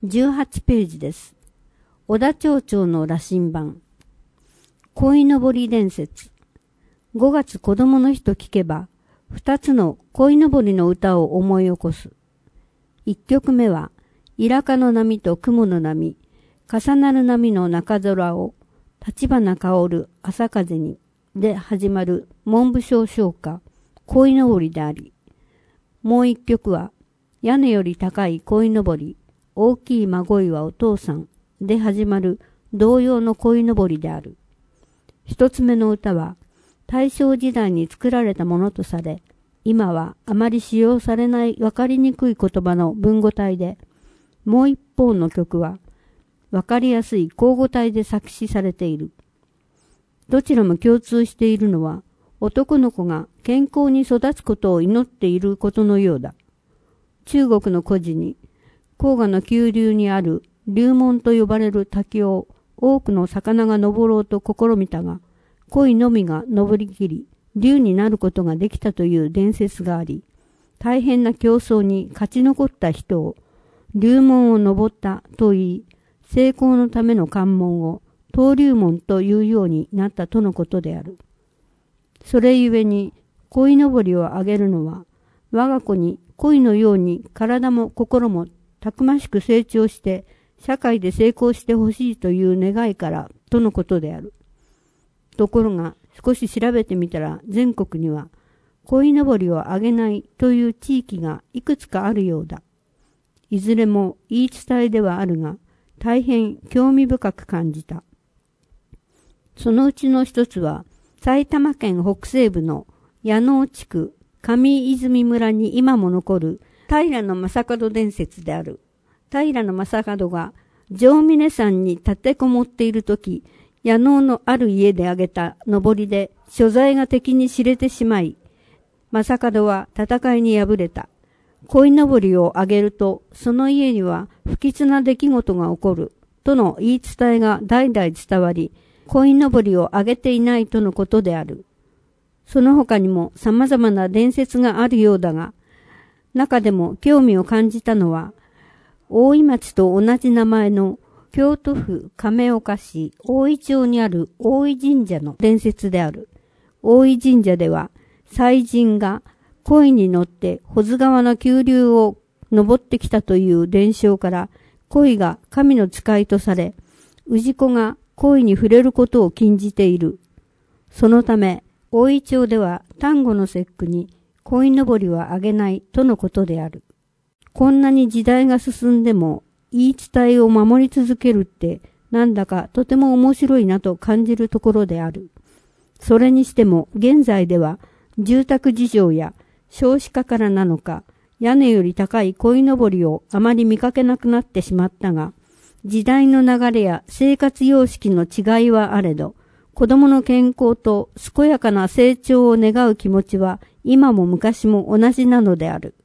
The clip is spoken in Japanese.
18ページです。小田町長の羅針盤。鯉のぼり伝説。5月子供の日と聞けば、2つの鯉のぼりの歌を思い起こす。1曲目は、イラカの波と雲の波、重なる波の中空を、立花香る朝風に、で始まる文部省唱歌、鯉のぼりであり、もう1曲は、屋根より高い鯉のぼり、大きい孫いはお父さんで始まる童謡の鯉のぼりである。一つ目の歌は大正時代に作られたものとされ、今はあまり使用されないわかりにくい言葉の文語体で、もう一方の曲はわかりやすい口語体で作詞されている。どちらも共通しているのは、男の子が健康に育つことを祈っていることのようだ。中国の故事に、黄河の急流にある龍門と呼ばれる滝を多くの魚が登ろうと試みたが、鯉のみが登りきり、龍になることができたという伝説があり、大変な競争に勝ち残った人を、龍門を登ったと言い、成功のための関門を登龍門というようになったとのことである。それゆえに、鯉のぼりをあげるのは、我が子に鯉のように体も心もたくましく成長して社会で成功してほしいという願いからとのことである。ところが少し調べてみたら全国には鯉のぼりをあげないという地域がいくつかあるようだ。いずれも言い伝えではあるが大変興味深く感じた。そのうちの一つは埼玉県北西部の矢野地区上泉村に今も残る平将門伝説である。平将門が城峰山に立てこもっているとき、矢野のある家であげた登りで所在が敵に知れてしまい、将門は戦いに敗れた。鯉のぼりをあげると、その家には不吉な出来事が起こるとの言い伝えが代々伝わり、鯉のぼりをあげていないとのことである。その他にも様々な伝説があるようだが、中でも興味を感じたのは、大井町と同じ名前の京都府亀岡市大井町にある大井神社の伝説である。大井神社では、祭神が鯉に乗って保津川の急流を登ってきたという伝承から、鯉が神の使いとされ、氏子が鯉に触れることを禁じている。そのため、大井町では端午の節句に鯉のぼりはあげないとのことである。こんなに時代が進んでも言い伝えを守り続けるってなんだかとても面白いなと感じるところである。それにしても現在では住宅事情や少子化からなのか屋根より高い鯉のぼりをあまり見かけなくなってしまったが、時代の流れや生活様式の違いはあれど、子供の健康と健やかな成長を願う気持ちは今も昔も同じなのである。